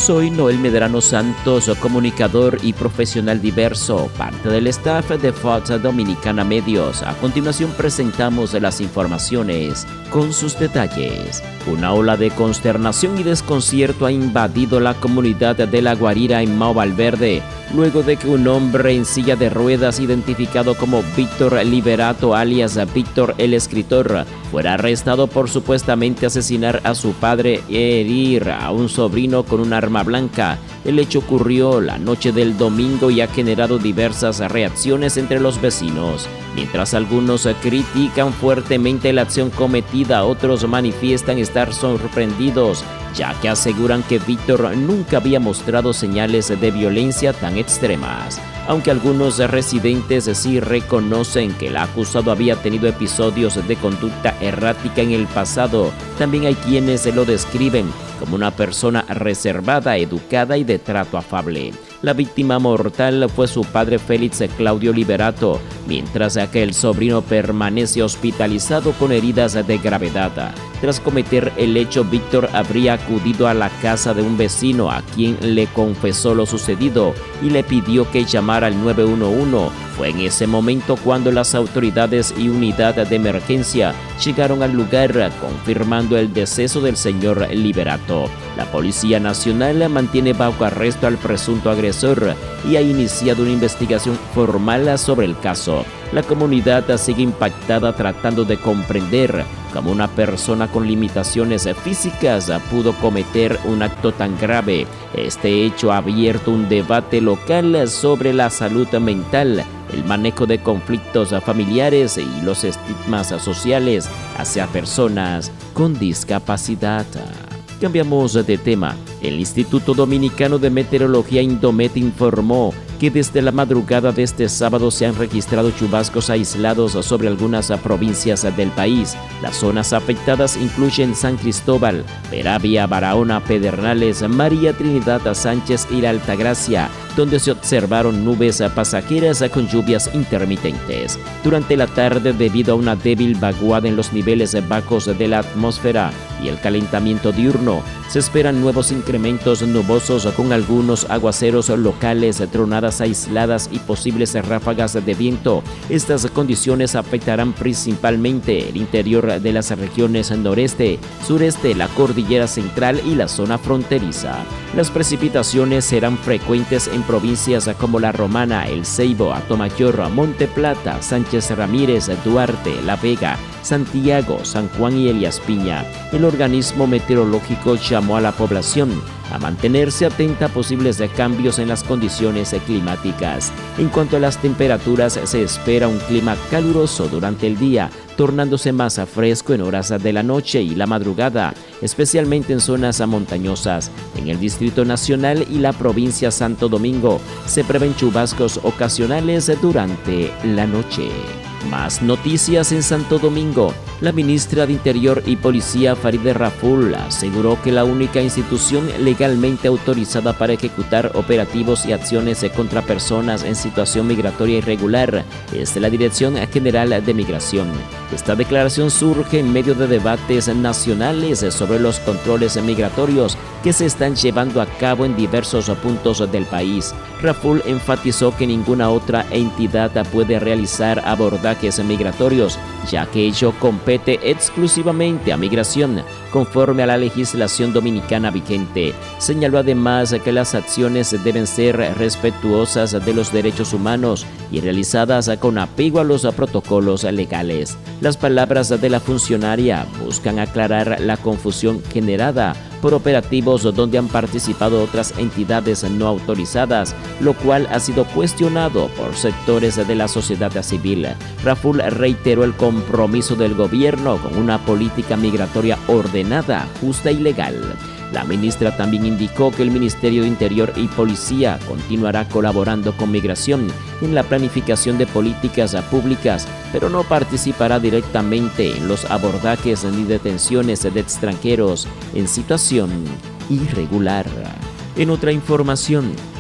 Soy Noel Medrano Santos, comunicador y profesional diverso, parte del staff de Fox Dominicana Medios. A continuación presentamos las informaciones con sus detalles. Una ola de consternación y desconcierto ha invadido la comunidad de La Guarira en Mao Valverde, luego de que un hombre en silla de ruedas identificado como Víctor Liberato, alias Víctor el Escritor, fuera arrestado por supuestamente asesinar a su padre e herir a un sobrino con un arma blanca. El hecho ocurrió la noche del domingo y ha generado diversas reacciones entre los vecinos. Mientras algunos critican fuertemente la acción cometida, otros manifiestan estar sorprendidos, ya que aseguran que Víctor nunca había mostrado señales de violencia tan extremas. Aunque algunos residentes sí reconocen que el acusado había tenido episodios de conducta errática en el pasado, también hay quienes lo describen como una persona reservada, educada y de trato afable. La víctima mortal fue su padre Félix Claudio Liberato, mientras que el sobrino permanece hospitalizado con heridas de gravedad. Tras cometer el hecho, Víctor habría acudido a la casa de un vecino a quien le confesó lo sucedido y le pidió que llamara al 911. Fue en ese momento cuando las autoridades y unidad de emergencia llegaron al lugar, confirmando el deceso del señor Liberato. La Policía Nacional mantiene bajo arresto al presunto agresor y ha iniciado una investigación formal sobre el caso. La comunidad sigue impactada tratando de comprender cómo una persona con limitaciones físicas pudo cometer un acto tan grave. Este hecho ha abierto un debate local sobre la salud mental, el manejo de conflictos familiares y los estigmas sociales hacia personas con discapacidad. Cambiamos de tema. El Instituto Dominicano de Meteorología Indomet informó que desde la madrugada de este sábado se han registrado chubascos aislados sobre algunas provincias del país. Las zonas afectadas incluyen San Cristóbal, Peravia, Barahona, Pedernales, María Trinidad Sánchez y la Altagracia, donde se observaron nubes pasajeras con lluvias intermitentes. Durante la tarde, debido a una débil vaguada en los niveles bajos de la atmósfera y el calentamiento diurno, se esperan nuevos incrementos nubosos con algunos aguaceros locales, tronadas aisladas y posibles ráfagas de viento. Estas condiciones afectarán principalmente el interior de las regiones noreste, sureste, la cordillera central y la zona fronteriza. Las precipitaciones serán frecuentes en provincias como La Romana, El Ceibo, Atomayor, Monte Plata, Sánchez Ramírez, Duarte, La Vega, Santiago, San Juan y Elías Piña. El organismo meteorológico llamó a la población a mantenerse atenta a posibles cambios en las condiciones climáticas. En cuanto a las temperaturas, se espera un clima caluroso durante el día, tornándose más fresco en horas de la noche y la madrugada, especialmente en zonas montañosas. En el Distrito Nacional y la provincia Santo Domingo se prevén chubascos ocasionales durante la noche. Más noticias en Santo Domingo. La ministra de Interior y Policía, Farideh Raful, aseguró que la única institución legalmente autorizada para ejecutar operativos y acciones contra personas en situación migratoria irregular es la Dirección General de Migración. Esta declaración surge en medio de debates nacionales sobre los controles migratorios que se están llevando a cabo en diversos puntos del país. Raful enfatizó que ninguna otra entidad puede realizar abordajes migratorios, ya que ello compete exclusivamente a Migración, conforme a la legislación dominicana vigente. Señaló además que las acciones deben ser respetuosas de los derechos humanos y realizadas con apego a los protocolos legales. Las palabras de la funcionaria buscan aclarar la confusión generada por operativos donde han participado otras entidades no autorizadas, lo cual ha sido cuestionado por sectores de la sociedad civil. Raful reiteró el compromiso del gobierno con una política migratoria ordenada, justa y legal. La ministra también indicó que el Ministerio de Interior y Policía continuará colaborando con Migración en la planificación de políticas públicas, pero no participará directamente en los abordajes ni detenciones de extranjeros en situación irregular. En otra información,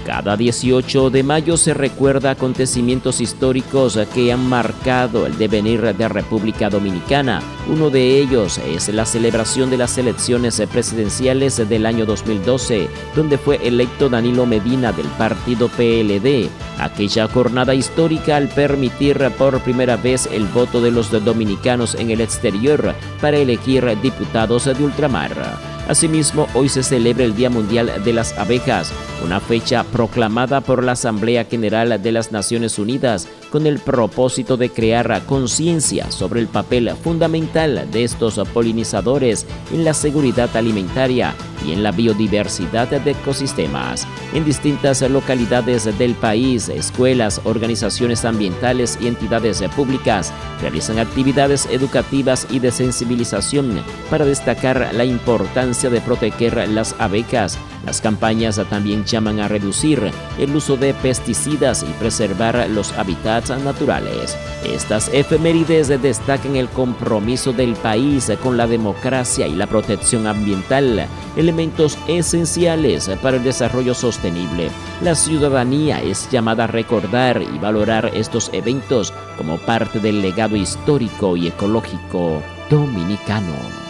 Cada 18 de mayo se recuerda acontecimientos históricos que han marcado el devenir de República Dominicana. Uno de ellos es la celebración de las elecciones presidenciales del año 2012, donde fue electo Danilo Medina del partido PLD. Aquella jornada histórica al permitir por primera vez el voto de los dominicanos en el exterior para elegir diputados de ultramar. Asimismo, hoy se celebra el Día Mundial de las Abejas, una fecha proclamada por la Asamblea General de las Naciones Unidas con el propósito de crear conciencia sobre el papel fundamental de estos polinizadores en la seguridad alimentaria y en la biodiversidad de ecosistemas. En distintas localidades del país, escuelas, organizaciones ambientales y entidades públicas realizan actividades educativas y de sensibilización para destacar la importancia de proteger las abejas. Las campañas también llaman a reducir el uso de pesticidas y preservar los hábitats naturales. Estas efemérides destacan el compromiso del país con la democracia y la protección ambiental, elementos esenciales para el desarrollo sostenible. La ciudadanía es llamada a recordar y valorar estos eventos como parte del legado histórico y ecológico dominicano.